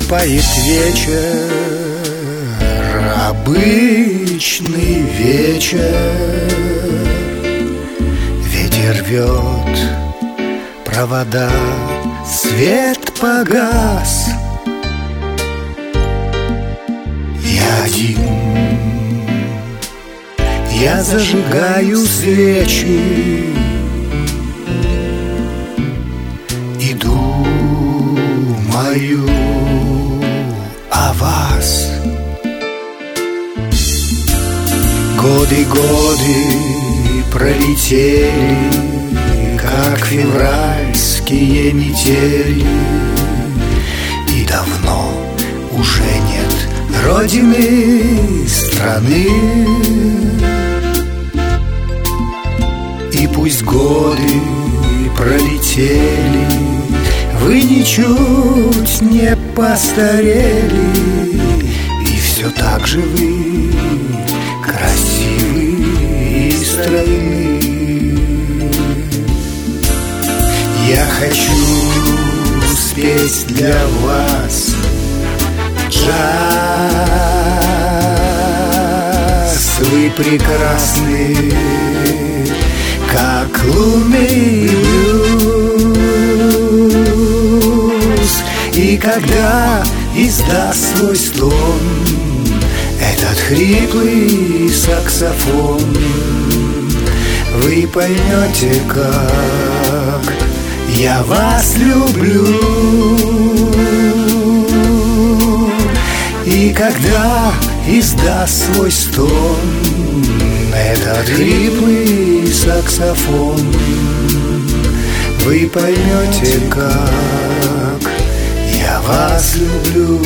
Наступает вечер, обычный вечер. Ветер рвет провода, свет погас. Я один, я зажигаю свечи и думаю о вас. Годы пролетели, как февральские метели, и давно уже нет родины, страны. И пусть годы пролетели, вы ничуть не постарели, и все так же вы красивы и стройны. Я хочу спеть для вас джаз. Вы прекрасны, как лунный блюз. И когда издаст свой стон этот хриплый саксофон, вы поймете, как я вас люблю. И когда издаст свой стон этот хриплый саксофон, вы поймете, как я вас люблю.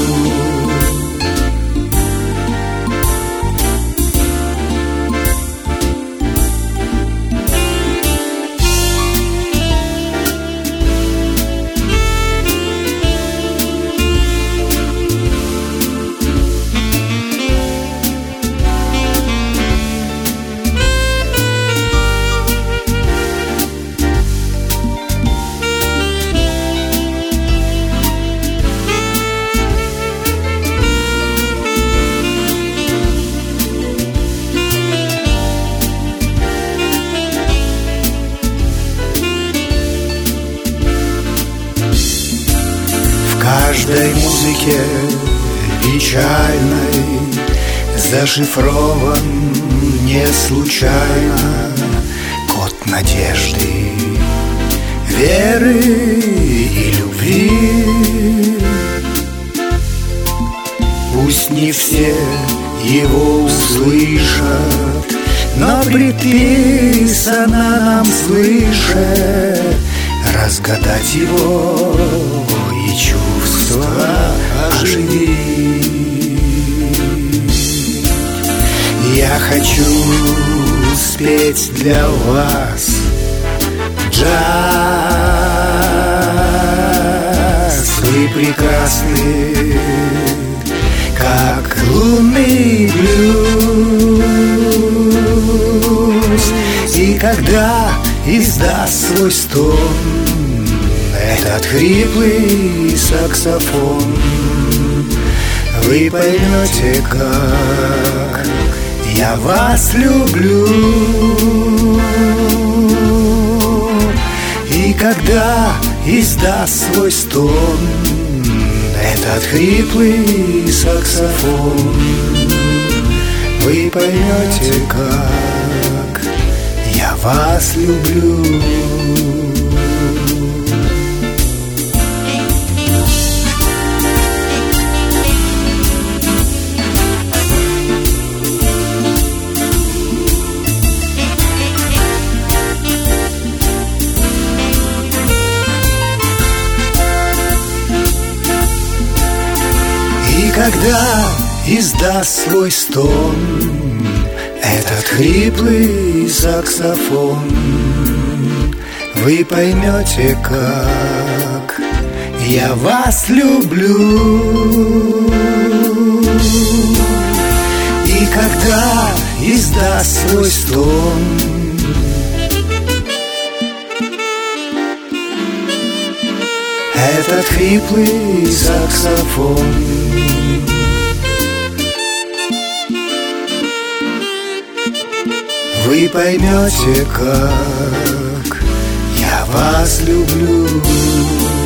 В каждой музыке печальной зашифрован не случайно код надежды, веры и любви. Пусть не все его услышат, но предписано нам свыше разгадать его и чувства оживить. Я хочу спеть для вас джаз. Вы прекрасны, как лунный блюз. И когда издаст свой стон этот хриплый саксофон, вы поймете, как я вас люблю. И когда издаст свой стон этот хриплый саксофон, вы поймете, как я вас люблю. И когда издаст свой стон этот хриплый саксофон, вы поймете, как я вас люблю. И когда издаст свой стон этот хриплый саксофон. Вы поймете, как я вас люблю.